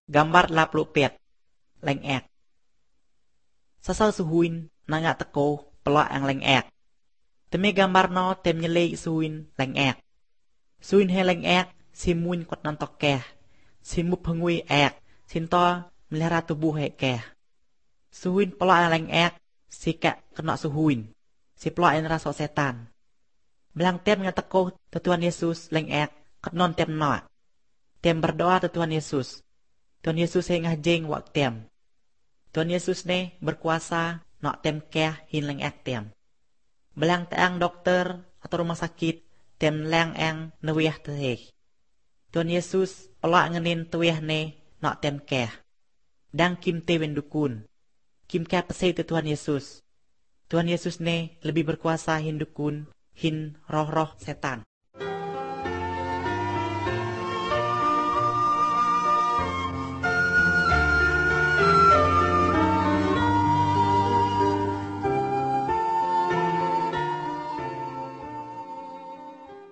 Gambar lap lupet, leng ek. Sasal suhuin nangak teko pelak ang leng ek. Temi gambar no tem nyelei suhuin leng ek. Suhuin he leng ek simuin kot nantok keh. Simu pengui ek, sinto melihara tubuh he keh. Suhuin pelak ang leng ek sikak kena suhuin. Si pelak yang rasa setan. Belang tem ngat teko Tuhan Yesus leng ek kenon tem nak. Tem berdoa Tuhan Yesus. Tuhan Yesus he ngajeng wak tem. Tuhan Yesus ne berkuasa nak tem keh hin leng ek tem. Belang teang dokter atau rumah sakit tem lang ang newiah teheh. Tuhan Yesus pelak ngenin tuwiah ne nak tem keh. Dang kim tewen dukun. Kim keh pesei Tuhan Yesus. Tuhan Yesus ne lebih berkuasa hin dukun, hin roh-roh setan.